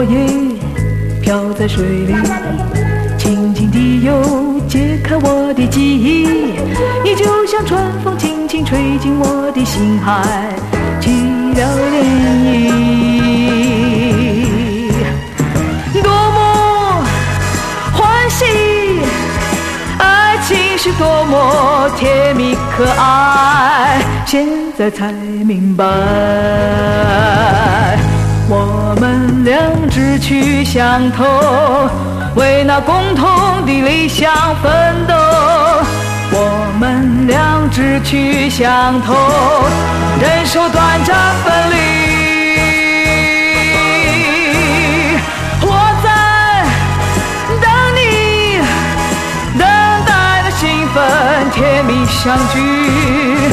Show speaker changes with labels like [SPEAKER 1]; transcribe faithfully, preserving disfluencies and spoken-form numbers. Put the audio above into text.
[SPEAKER 1] 落叶飘在水里，轻轻地又解开我的记忆。你就像春风轻轻吹进我的心海，起了涟漪。多么欢喜，爱情是多么甜蜜可爱，现在才明白，我们俩志趣相投，为那共同的理想奋斗。我们俩志趣相投，忍受短暂分离。我在等你，等待的兴奋，甜蜜相聚。